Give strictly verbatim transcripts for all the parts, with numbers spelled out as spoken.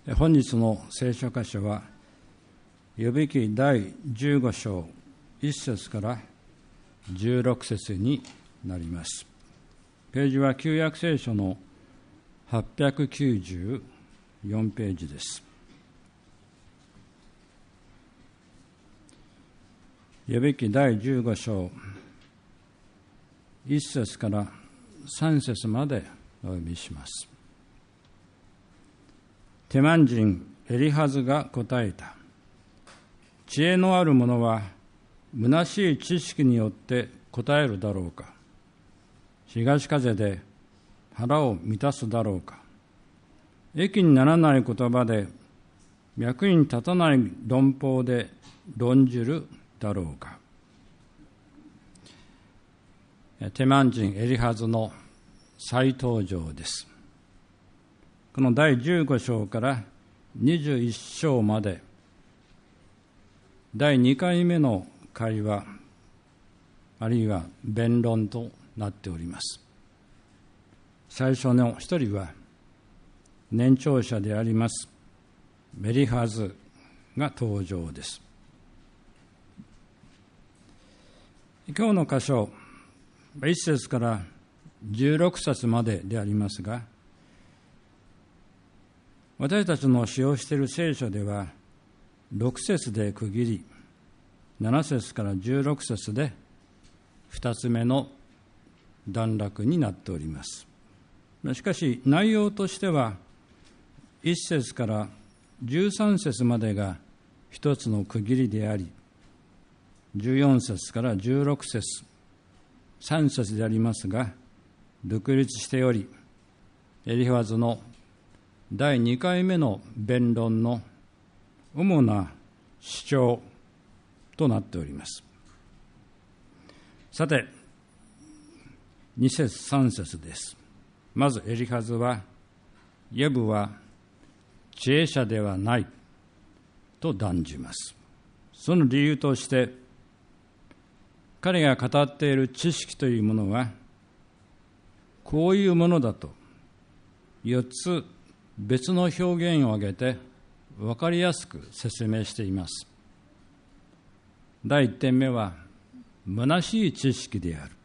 本日の聖書箇所は、呼び記だいじゅうご章いっ節からじゅうろく節になります。ページは旧約聖書のはっぴゃくきゅうじゅうよんページです。呼び記だいじゅうご章いっ節からさん節までお読みします。テマン人エリハズが答えた。知恵のある者は虚しい知識によって答えるだろうか。東風で腹を満たすだろうか。益にならない言葉で役に立たない論法で論じるだろうか。テマン人エリハズの再登場です。このだいじゅうご章からにじゅういち章までだいにかいめの会話あるいは弁論となっております。最初の一人は年長者でありますエリハズが登場です。今日の箇所いっ節からじゅうろく節まででありますが、私たちの使用している聖書ではろく節で区切り、なな節からじゅうろく節でふたつめの段落になっております。しかし内容としてはいっ節からじゅうさん節までが一つの区切りであり、じゅうよん節からじゅうろく節、さん節でありますが独立しており、エリハズのだいにかいめの弁論の主な主張となっております。さて、に節さん節です。まずエリハズは、ヨブは知恵者ではないと断じます。その理由として、彼が語っている知識というものは、こういうものだとよっつ別の表現を挙げて分かりやすく説明しています。第一点目は虚しい知識である。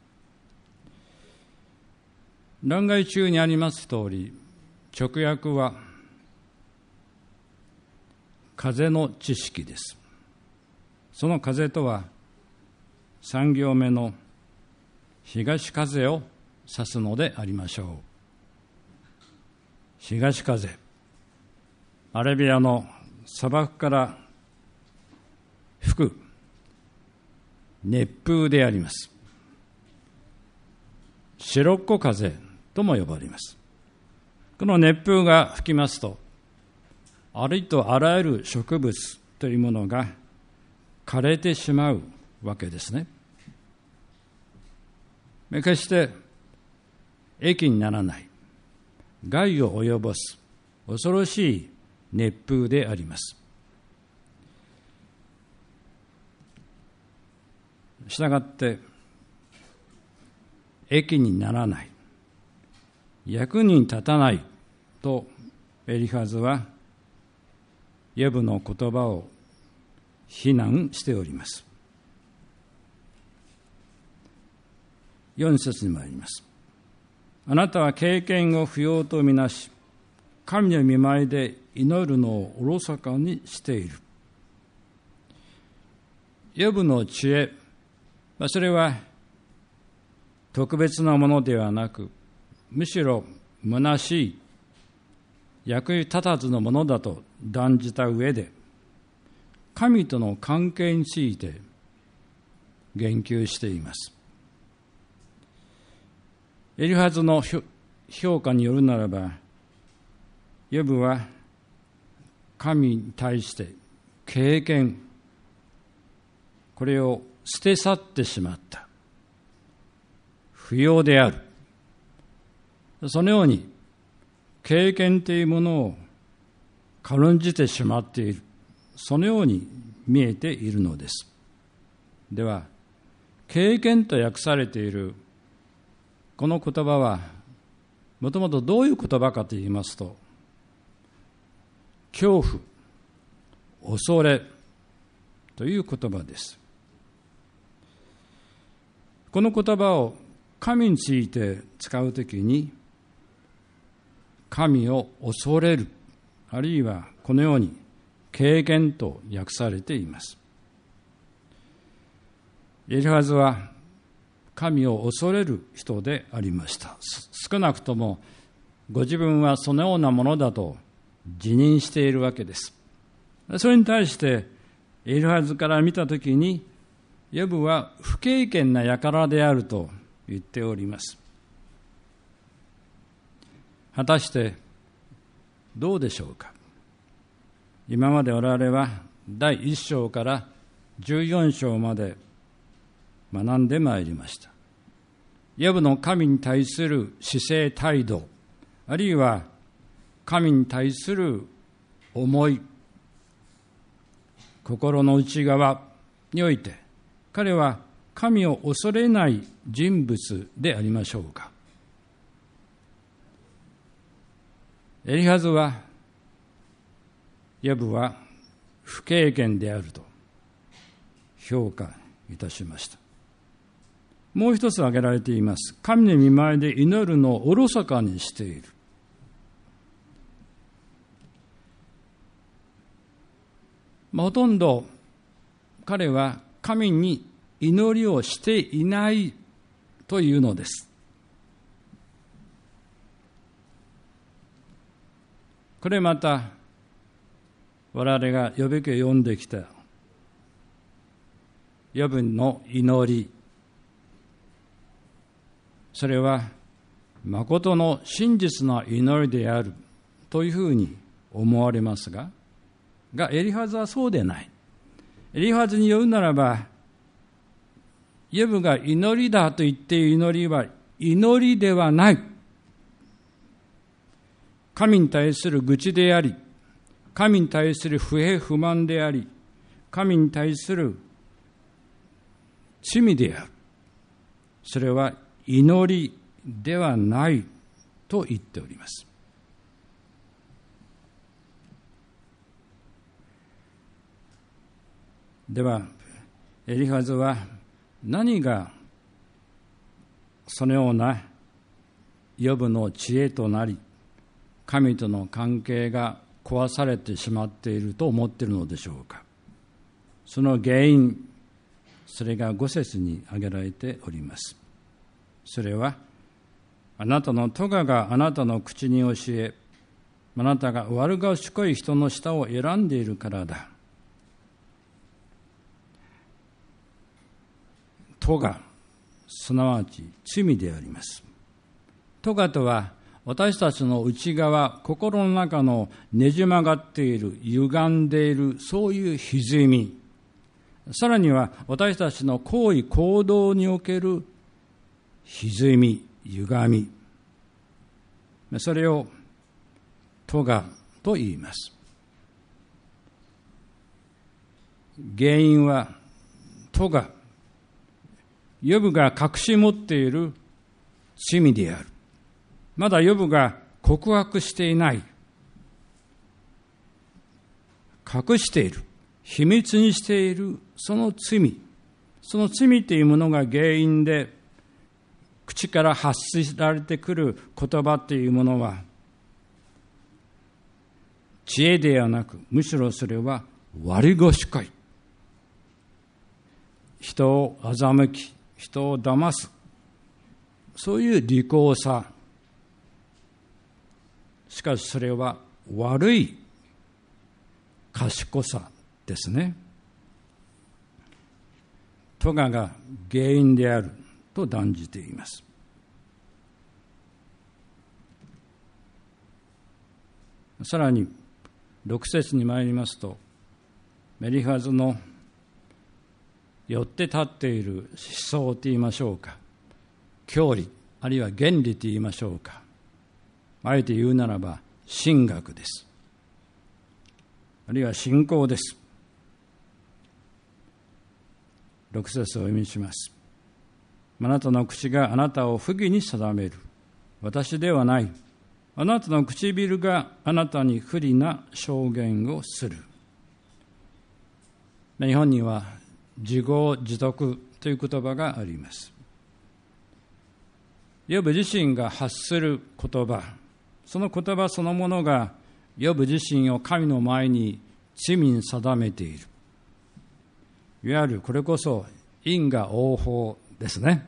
欄外中にあります通り、直訳は風の知識です。その風とは三行目の東風を指すのでありましょう。東風、アラビアの砂漠から吹く熱風であります。シロッコ風とも呼ばれます。この熱風が吹きますと、ありとあらゆる植物というものが枯れてしまうわけですね。決して益にならない、害を及ぼす恐ろしい熱風であります。したがって益にならない、役に立たないとエリハズはヨブの言葉を非難しております。よん節に参ります。あなたは経験を不要とみなし、神の御前で祈るのをおろそかにしている。ヨブの知恵、それは特別なものではなく、むしろ虚しい、役に立たずのものだと断じた上で、神との関係について言及しています。エリハズの評価によるならば、ヨブは神に対して経験、これを捨て去ってしまった。不要である。そのように経験というものを軽んじてしまっている。そのように見えているのです。では、経験と訳されているこの言葉はもともとどういう言葉かと言いますと、 恐怖、恐れという言葉です。この言葉を神について使うときに、神を恐れる、あるいはこのように経験と訳されています。エリファズは神を恐れる人でありました。少なくともご自分はそのようなものだと自認しているわけです。それに対してエリファズから見たときに、ヨブは不経験な輩であると言っております。果たしてどうでしょうか。今まで我々はだいいっ章からじゅうよん章まで学んでまいりました。ヨブの神に対する姿勢態度、あるいは神に対する思い、心の内側において、彼は神を恐れない人物でありましょうか。エリファズは、ヨブは不経験であると評価いたしました。もう一つ挙げられています。神の御前で祈るのをおろそかにしている。まあ、ほとんど彼は神に祈りをしていないというのです。これまた我々がヨブ記を読んできたヨブの祈り、それは誠の真実な祈りであるというふうに思われますが、がエリファズはそうでない。エリファズに言うならば、ヨブが祈りだと言っている祈りは祈りではない。神に対する愚痴であり、神に対する不平不満であり、神に対する罪である。それは祈りではないと言っております。では、エリファズは何がそのようなヨブの知恵となり、神との関係が壊されてしまっていると思っているのでしょうか。その原因、それがご節に挙げられております。それは、あなたの咎があなたの口に教え、あなたが悪賢い人の舌を選んでいるからだ。咎、すなわち罪であります。咎とは、私たちの内側、心の中のねじ曲がっている、歪んでいる、そういう歪み。さらには、私たちの行為、行動における歪み、歪み。それを、咎と言います。原因は、咎。ヨブが隠し持っている罪である。まだヨブが告白していない。隠している。秘密にしているその罪。その罪というものが原因で、口から発せられてくる言葉というものは、知恵ではなく、むしろそれは悪賢い。人を欺き、人を騙す。そういう利口さ。しかしそれは悪い賢さですね。咎が原因であると断じています。さらにろく節に参りますと、エリファズの寄って立っている思想と言いましょうか、教理あるいは原理と言いましょうか、あえて言うならば神学です。あるいは信仰です。ろく節をお読みします。あなたの口があなたを不義に定める。私ではない。 あなたの唇があなたに不利な証言をする。日本には自業自得という言葉があります。ヨブ自身が発する言葉、その言葉そのものがヨブ自身を神の前に罪に定めている。いわゆるこれこそ因果応報ですね。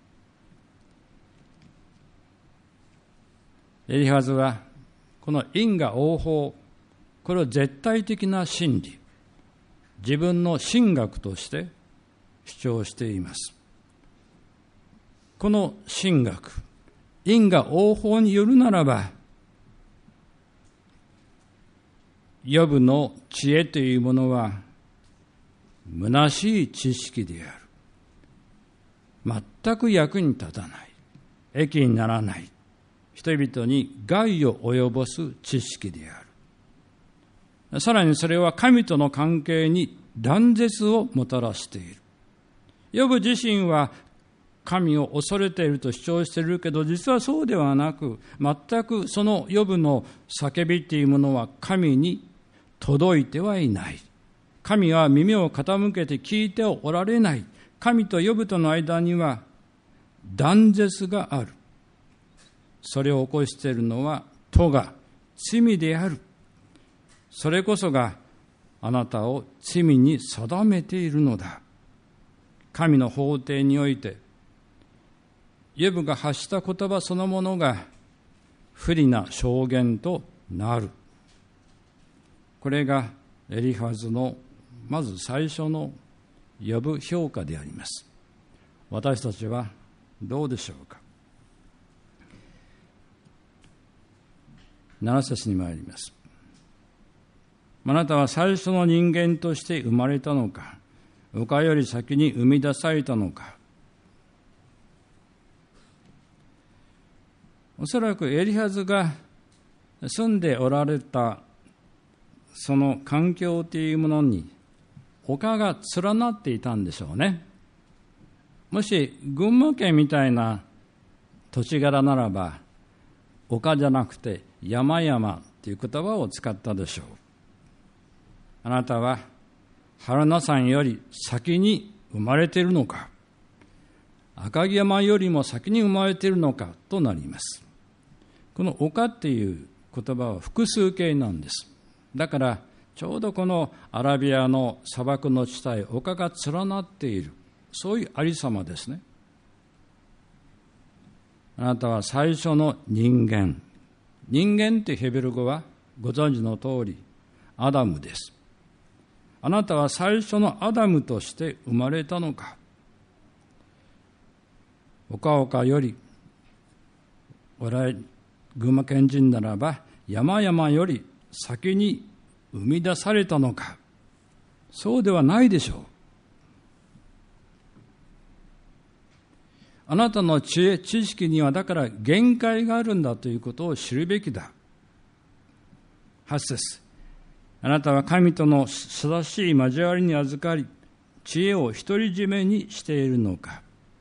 エリファズはこの因果応報、これを絶対的な真理、自分の神学として主張しています。この神学、因果応報によるならば、ヨブの知恵というものは虚しい知識である。全く役に立たない。益にならない。人々に害を及ぼす知識である。さらにそれは神との関係に断絶をもたらしている。ヨブ自身は神を恐れていると主張しているけど、実はそうではなく、全くそのヨブの叫びというものは神に届いてはいない。神は耳を傾けて聞いておられない。神とヨブとの間には断絶がある。それを起こしているのは咎、罪である。それこそがあなたを罪に定めているのだ。神の法廷において、ヨブが発した言葉そのものが不利な証言となる。これがエリファズのまず最初のヨブ評価であります。私たちはどうでしょうか。なな節に参ります。あなたは最初の人間として生まれたのか、丘より先に生み出されたのか。おそらくエリファズが住んでおられたその環境というものに丘が連なっていたんでしょうね。もし群馬県みたいな土地柄ならば、丘じゃなくて山々という言葉を使ったでしょう。あなたは榛名山より先に生まれているのか、赤城山よりも先に生まれているのかとなります。この丘っていう言葉は複数形なんです。だからちょうどこのアラビアの砂漠の地帯、丘が連なっている、そういうありさまですね。あなたは最初の人間。人間ってヘベル語はご存知の通りアダムです。あなたは最初のアダムとして生まれたのか。丘々より、俺群馬県人ならば山々より先に生み出されたのか。そうではないでしょう。あなたの知恵、知識にはだから限界があるんだということを知るべきだ。はち節。あなたは神との正しい交わりに預かり、知恵を独り占めにしているのか。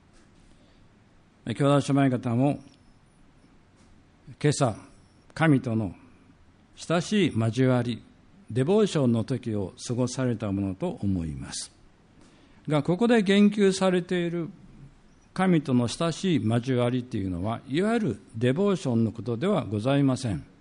兄弟姉妹方も今朝、神との親しい交わり、デボーションの時を過ごされたものと思います。が、ここで言及されている神との親しい交わりというのは、いわゆるデボーションのことではございません。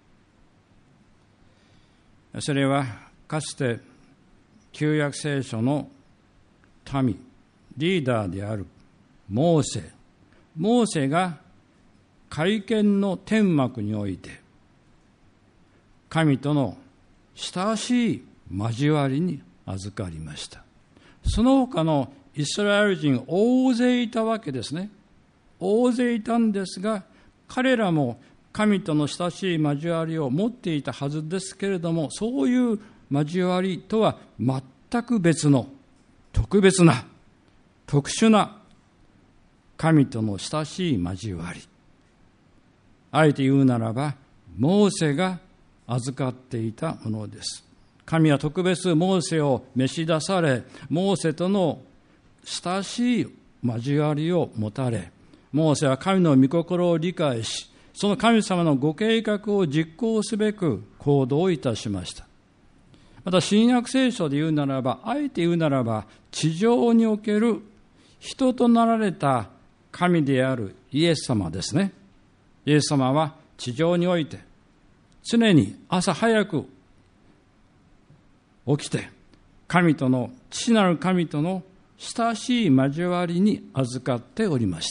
それはかつて旧約聖書の民、リーダーであるモーセ、モーセが会見の天幕において神との親しい交わりに預かりました。その他のイスラエル人大勢いたわけですね。大勢いたんですが、彼らも神との親しい交わりを持っていたはずですけれども、そういう交わりとは全く別の特別な特殊な神との親しい交わり。あえて言うならば、モーセが預かっていたものです。神は特別モーセを召し出され、モーセとの親しい交わりを持たれ、モーセは神の御心を理解し、 その神様のご計画を実行すべく行動いたしました。また新約聖書で言うならば、あえて言うならば、地上における人となられた神であるイエス様ですね。イエス様は地上において常に朝早く起きて、神との、父なる神との親しい交わりに預かっておりました。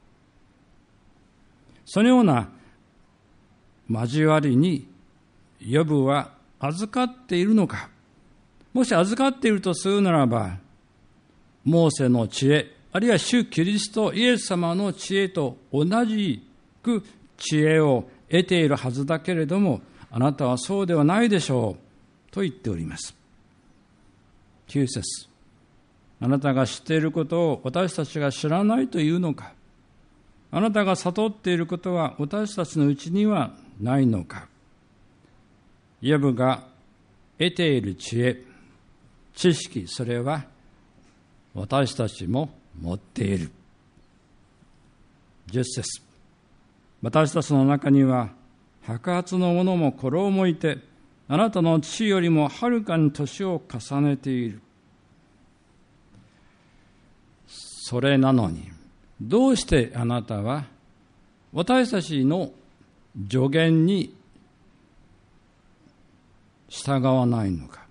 そのような交わりにヨブは預かっているのか。もし預かっているとするならば、モーセの知恵、あるいは主キリストイエス様の知恵と同じく知恵を得ているはずだけれども、あなたはそうではないでしょうと言っております。きゅう節、あなたが知っていることを私たちが知らないというのか。あなたが悟っていることは私たちのうちにはないのか。ヨブが得ている知恵、知識、それは私たちも持っている。じゅっ節、私たちの中には白髪の者も孤老もいて、あなたの父よりもはるかに年を重ねている。それなのに、どうしてあなたは私たちの助言に従わないのか。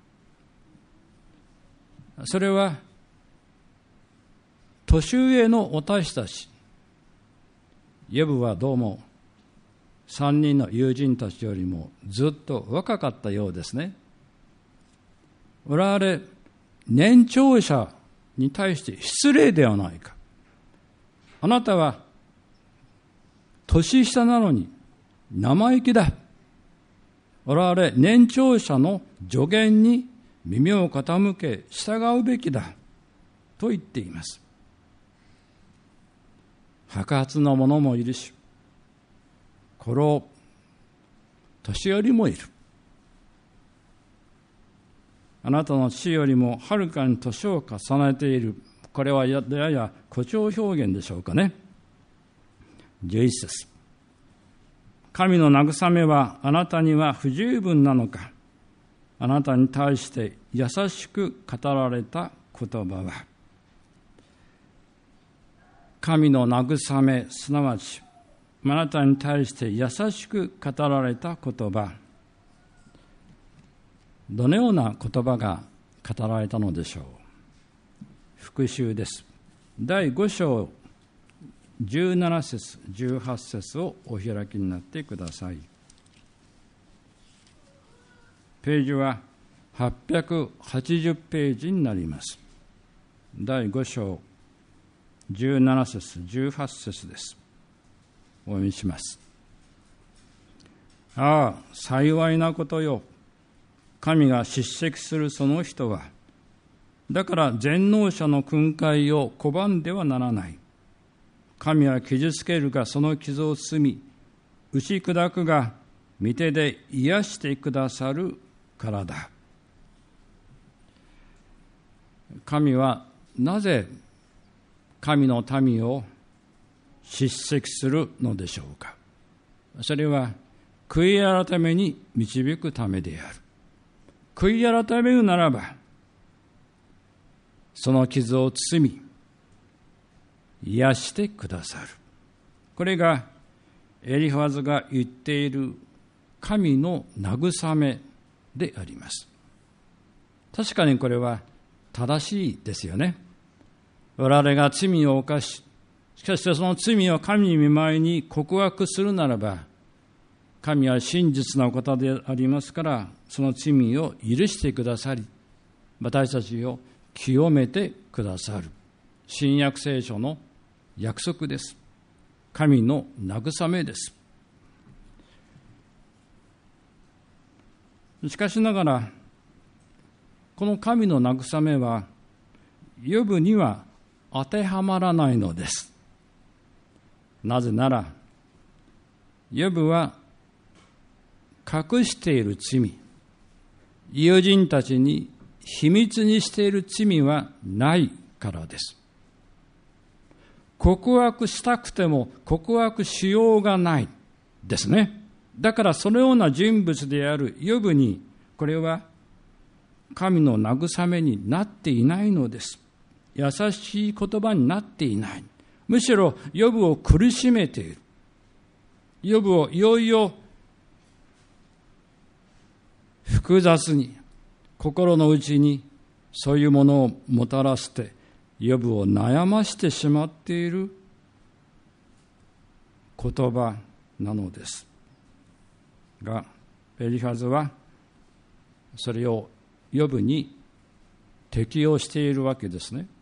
それは年上の私たち、ヨブはどうも三人の友人たちよりもずっと若かったようですね。我々年長者に対して失礼ではないか。あなたは年下なのに生意気だ。我々年長者の助言に耳を傾け従うべきだと言っています。白髪の者もいるし、孤老、年寄りもいる。あなたの父よりもはるかに年を重ねている。これはやや誇張表現でしょうかね。じゅういち節、神の慰めはあなたには不十分なのか。あなたに対して優しく語られた言葉は。神の慰め、すなわちあなたに対して優しく語られた言葉。どのような言葉が語られたのでしょう。復習です。だいご章じゅうなな節じゅうはち節をお開きになってください。ページははっぴゃくはちじゅうページになります。だいご章じゅうなな節じゅうはち節です。お読みします。ああ、幸いなことよ。神が叱責するその人は。だから全能者の訓戒を拒んではならない。神は傷つけるがその傷を包み、打ち砕くが御手で癒してくださるからだ。神はなぜ神の民を叱責するのでしょうか。それは悔い改めに導くためである。悔い改めるならば、その傷を包み、癒してくださる。これがエリファズが言っている神の慰めであります。確かにこれは正しいですよね。我々が罪を犯し、しかしその罪を神に見舞いに告白するならば、神は真実なお方でありますから、その罪を許してくださり、私たちを清めてくださる。新約聖書の約束です。神の慰めです。しかしながら、この神の慰めは、ヨブには当てはまらないのです。なぜなら、ヨブは隠している罪、友人たちに秘密にしている罪はないからです。告白したくても告白しようがない。 ですね。だからそのような人物であるヨブに、これは神の慰めになっていないのです。優しい言葉になっていない。むしろヨブを苦しめている。ヨブをいよいよ複雑に、心の内にそういうものをもたらして、ヨブを悩ましてしまっている言葉なのです。が、エリファズはそれをヨブに適用しているわけですね。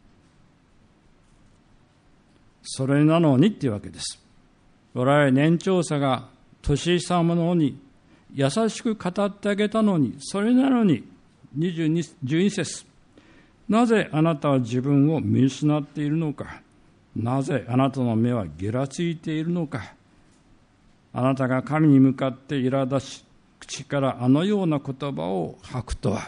それなのにっていうわけです。我々年長者が年下者に優しく語ってあげたのに、それなのににじゅうに、じゅうに節、なぜあなたは自分を見失っているのか。なぜあなたの目はギラついているのか。あなたが神に向かって苛立ち、口からあのような言葉を吐くとは。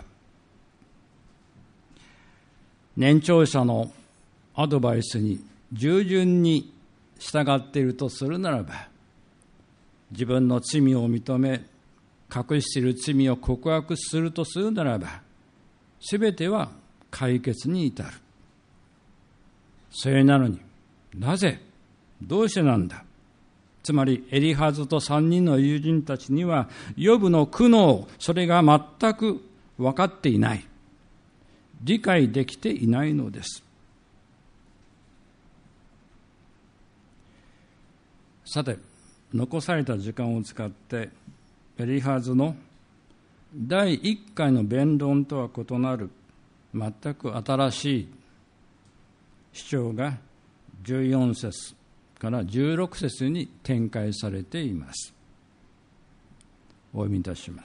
年長者のアドバイスに従順に従っているとするならば、自分の罪を認め、隠している罪を告白するとするならば、すべては解決に至る。それなのに、なぜ、どうしてなんだ。つまりエリハズと三人の友人たちには、ヨブの苦悩、それが全く分かっていない。理解できていないのです。さて、残された時間を使って、エリハズのだいいっかいの弁論とは異なる全く新しい主張がじゅうよん節からじゅうろく節に展開されています。お読みいたします。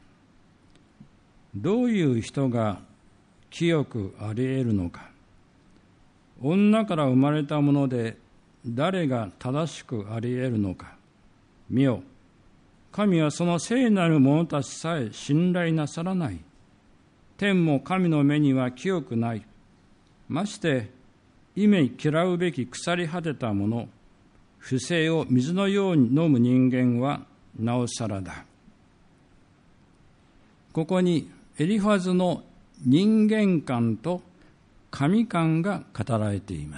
どういう人が清くあり得るのか。女から生まれたもので誰が正しくあり得るのか。見よ、神はその聖なる者たちさえ信頼なさらない。天も神の目には清くない。まして忌め嫌うべき腐り果てたもの、不正を水のように飲む人間はなおさらだ。ここにエリファズの人間観と神観が語られています。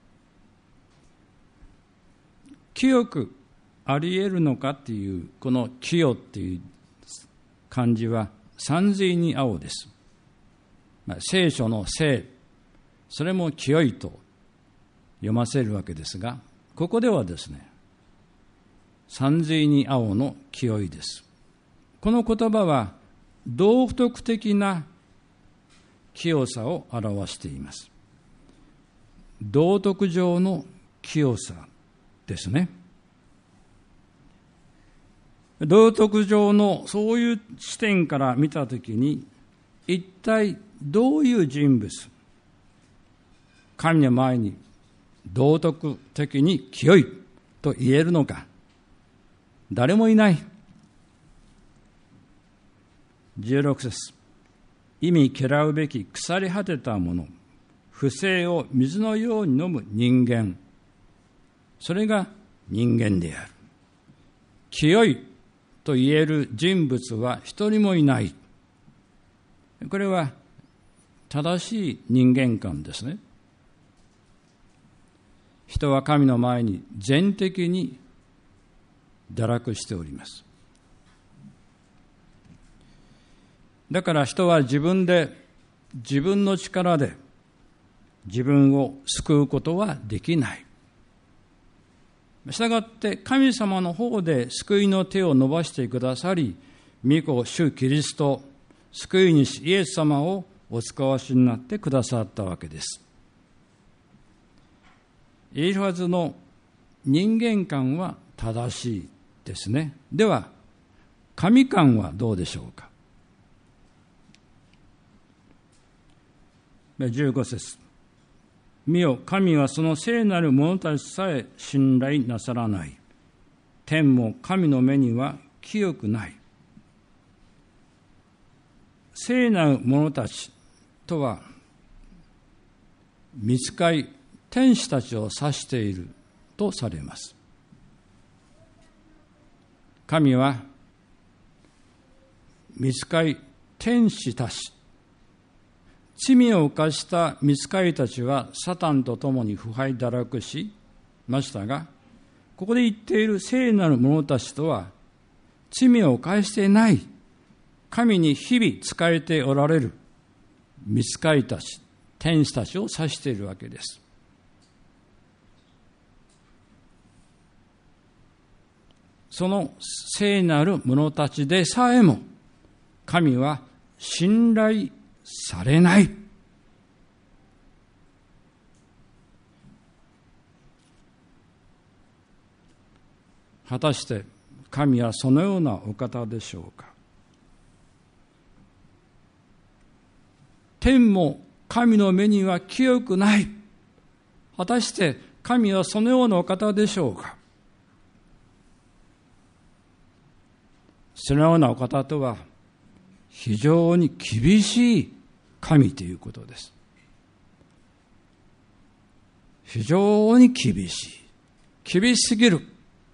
清くあり得るのかっていう、この清っていう漢字は三髄に青です。まあ、聖書の聖、それも清いと読ませるわけですが、ここではですね、三髄に青の清いです。この言葉は道徳的な清さを表しています。道徳上の清さですね。道徳上のそういう視点から見たときに、一体どういう人物、神の前に道徳的に清いと言えるのか。誰もいない。じゅうろく節、忌み嫌うべき腐り果てたもの、不正を水のように飲む人間、それが人間である。清いと言える人物は一人もいない。これは正しい人間観ですね。人は神の前に全的に堕落しております。だから人は自分で、自分の力で自分を救うことはできない。したがって神様の方で救いの手を伸ばしてくださり、御子主キリスト、救い主イエス様をお使わしになってくださったわけです。エリファズの人間観は正しいですね。では神観はどうでしょうか。じゅうご節、見よ、神はその聖なる者たちさえ信頼なさらない。天も神の目には清くない。聖なる者たちとは、御使い、天使たちを指しているとされます。 神は御使い天使たち、罪を犯した御使いたちはサタンと共に腐敗堕落しましたが、ここで言っている聖なる者たちとは、罪を犯していない、神に日々仕えておられる御使いたち、天使たちを指しているわけです。その聖なる者たちでさえも、神は信頼されない。果たして神はそのようなお方でしょうか。天も神の目には清くない。果たして神はそのようなお方でしょうか。そのようなお方とは非常に厳しい神ということです。非常に厳しい。厳しすぎる。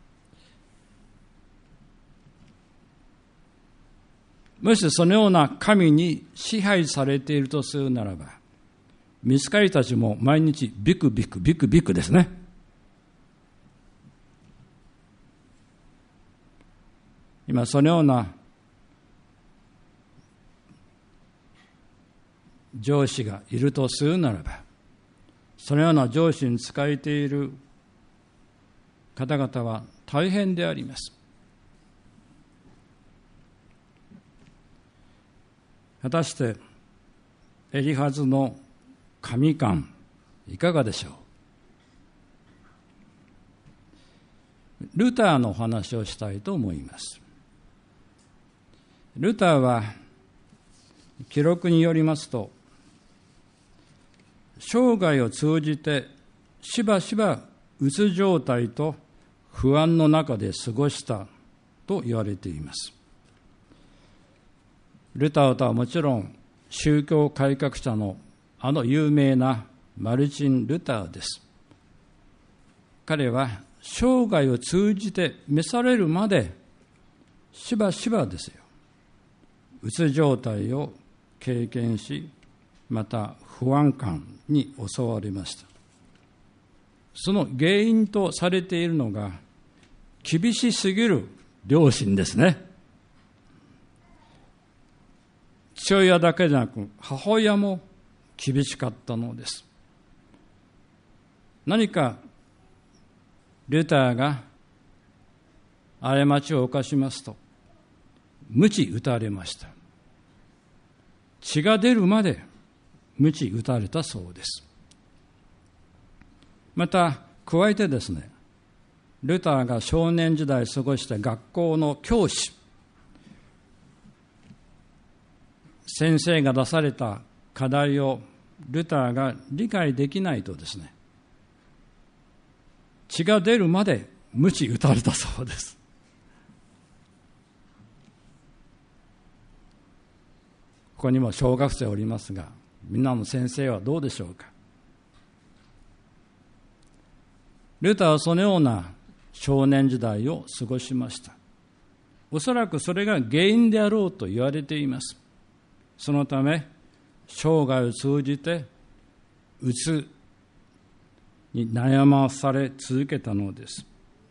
もしそのような神に支配されているとするならば、御使いたちも毎日ビクビクビクビクですね。今そのような上司がいるとするならば、そのような上司に仕えている方々は大変であります。果たしてエリハズの神観いかがでしょう。ルターの話をしたいと思います。ルターは記録によりますと、生涯を通じてしばしばうつ状態と不安の中で過ごしたと言われています。ルターとはもちろん宗教改革者のあの有名なマルチン・ルターです。彼は生涯を通じて召されるまでしばしばですよ、うつ状態を経験し、また不安感に襲われました。その原因とされているのが厳しすぎる両親ですね。父親だけでなく母親も厳しかったのです。何かルターが過ちを犯しますと鞭打たれました。血が出るまで鞭打たれたそうです。また加えてですね、ルターが少年時代過ごした学校の教師、先生が出された課題をルターが理解できないとですね、血が出るまで鞭打たれたそうです。ここにも小学生おりますが、みんなの先生はどうでしょうか。ルターはそのような少年時代を過ごしました。おそらくそれが原因であろうと言われています。そのため生涯を通じてうつに悩まされ続けたのです。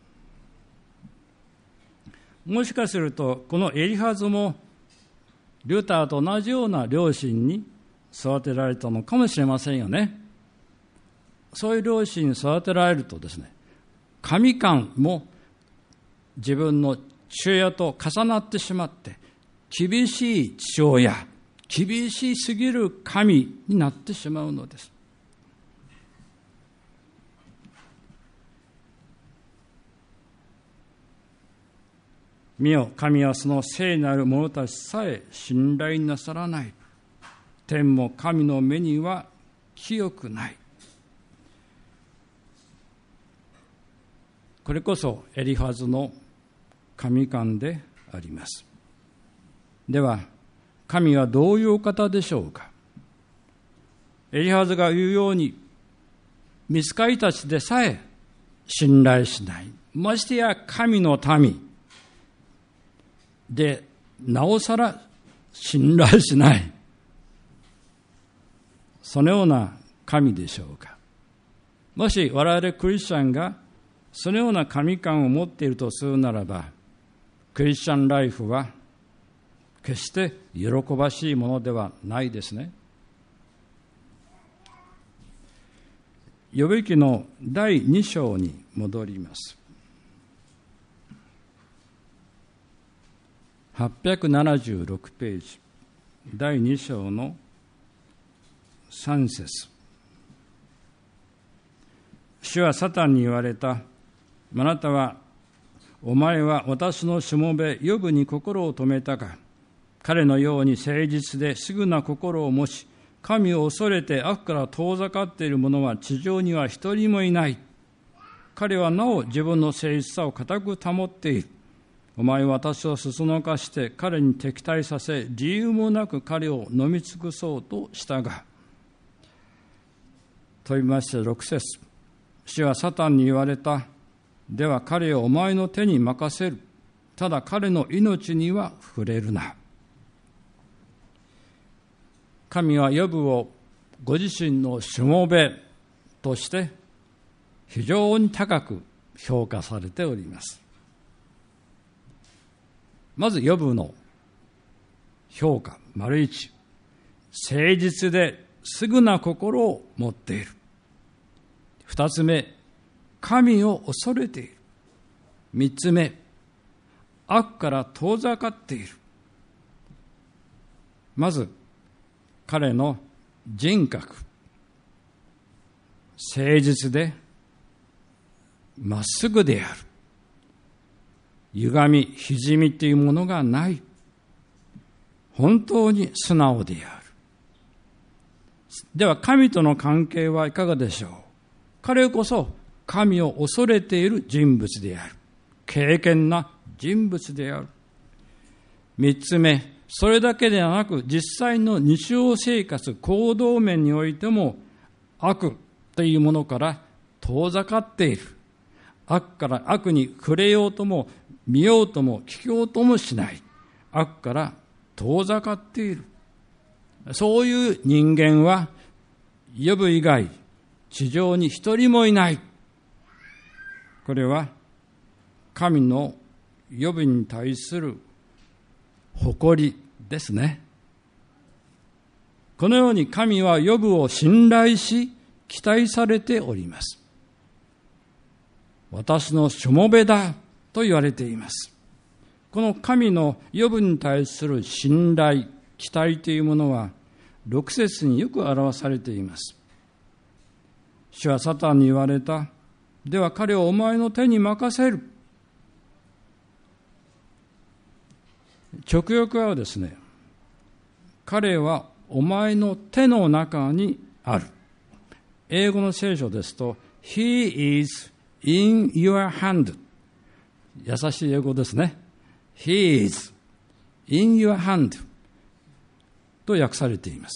もしかするとこのエリハズもルターと同じような両親に育てられたのかもしれませんよね。そういう両親に育てられるとですね、神観も自分の父親と重なってしまって、厳しい父親、厳しすぎる神になってしまうのです。見よ、神はその聖なる者たちさえ信頼なさらない。天も神の目には清くない。これこそエリファズの神観であります。では神はどういうお方でしょうか。エリファズが言うように、御使いたちでさえ信頼しない、ましてや神の民、 でなおさら信頼しない、そのような神でしょうか。もし我々クリスチャンがそのような神感を持っているとするならば、クリスチャンライフは決して喜ばしいものではないですね。ヨブ記のだいに章に戻ります。はっぴゃくななじゅうろくページ、だいに章のさん節。主はサタンに言われた。あなたは、お前は私のしもべヨブに心を止めたか。彼のように誠実ですぐな心を持ち、神を恐れて悪から遠ざかっている者は地上には一人もいない。彼はなお自分の誠実さを固く保っている。お前は私をそそのかして彼に敵対させ、理由もなく彼を飲み尽くそうとしたが。と言いましてろく節。主はサタンに言われた。では彼をお前の手に任せる。ただ彼の命には触れるな。神はヨブをご自身のしもべとして非常に高く評価されております。まずヨブの評価、丸一、誠実ですぐな心を持っている。二つ目、神を恐れている。三つ目、悪から遠ざかっている。まず彼の人格、誠実でまっすぐである。歪み、歪みというものがない。本当に素直である。では神との関係はいかがでしょう。彼こそ神を恐れている人物である。敬虔な人物である。三つ目、それだけではなく実際の日常生活、行動面においても悪というものから遠ざかっている。悪から悪に触れようとも見ようとも聞こうともしない。悪から遠ざかっている。そういう人間はヨブ以外地上に一人もいない。これは神のヨブに対する誇りですね。このように神はヨブを信頼し期待されております。私のしもべだと言われています。この神のヨブに対する信頼、期待というものはろく節によく表されています。主はサタンに言われた。では彼をお前の手に任せる。直訳はですね、彼はお前の手の中にある。英語の聖書ですと He is in your hand。 優しい英語ですね。 He is in your hand と訳されています。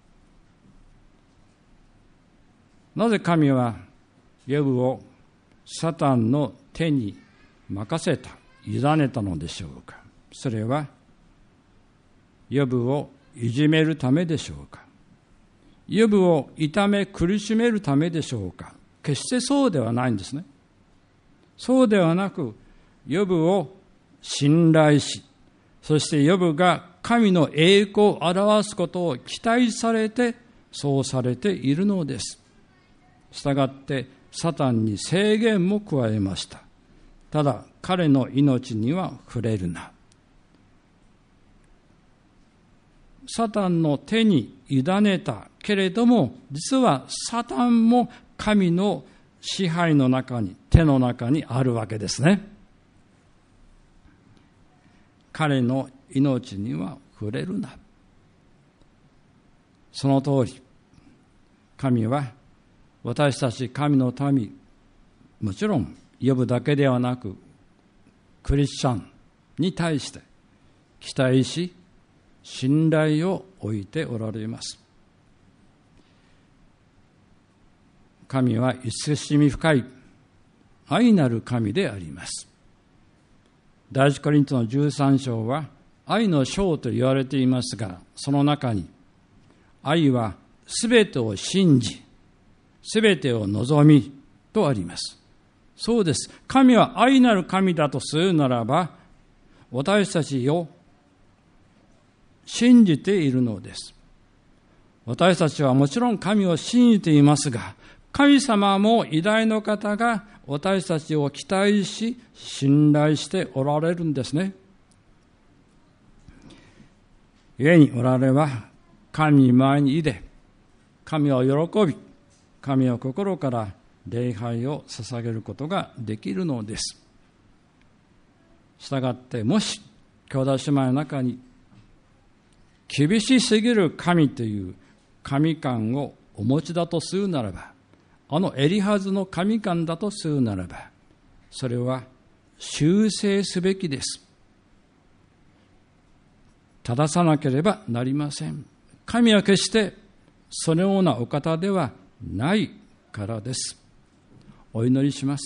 なぜ神はヨブをサタンの手に任せた、委ねたのでしょうか。それはヨブをいじめるためでしょうか。ヨブを痛め苦しめるためでしょうか。決してそうではないんですね。そうではなく、ヨブを信頼し、そしてヨブが神の栄光を表すことを期待されて、そうされているのです。したがってサタンに制限も加えました。ただ彼の命には触れるな。サタンの手に委ねたけれども、実はサタンも神の支配の中に、手の中にあるわけですね。彼の命には触れるな。その通り、神は私たち神の民、もちろんヨブだけではなくクリスチャンに対して期待し信頼を置いておられます。神は慈しみ深い愛なる神であります。 第一コリントのじゅうさん章は愛の章と言われていますが、その中に愛はすべてを信じ、すべてを望みとあります。そうです。神は愛なる神だとするならば、私たちを信じているのです。私たちはもちろん神を信じていますが、神様も偉大な方が私たちを期待し、信頼しておられるんですね。故に我々は神に前にいで、神を喜び、神を心から礼拝を捧げることができるのです。したがって、もし兄弟姉妹の中に厳しすぎる神という神観をお持ちだとするならば、あのエリハズの神観だとするならば、それは修正すべきです。正さなければなりません。神は決してそのようなお方ではないからです。お祈りします。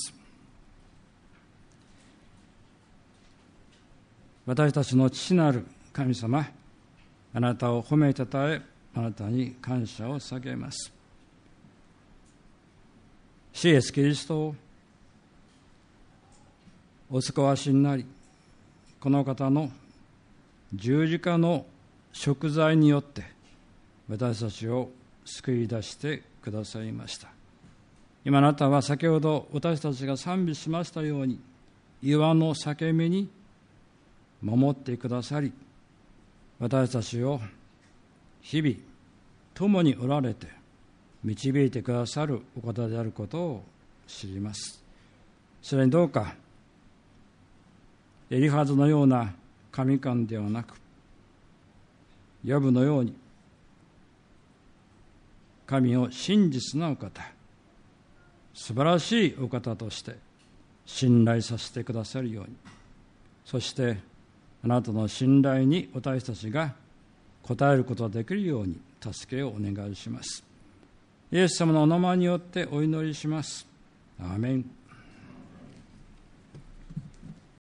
私たちの父なる神様、あなたを褒めたたえ、あなたに感謝を捧げます。主イエスキリストをお使わしになり、この方の十字架の贖罪によって私たちを救い出してくださいました。今あなたは先ほど私たちが賛美しましたように、岩の裂け目に守ってくださり、私たちを日々共におられて導いてくださるお方であることを知ります。それにどうかエリハズのような神観ではなく、ヨブのように神を真実なお方、素晴らしいお方として信頼させてくださるように、そしてあなたの信頼に私たちが応えることができるように助けをお願いします。イエス様のお名前によってお祈りします。アーメン。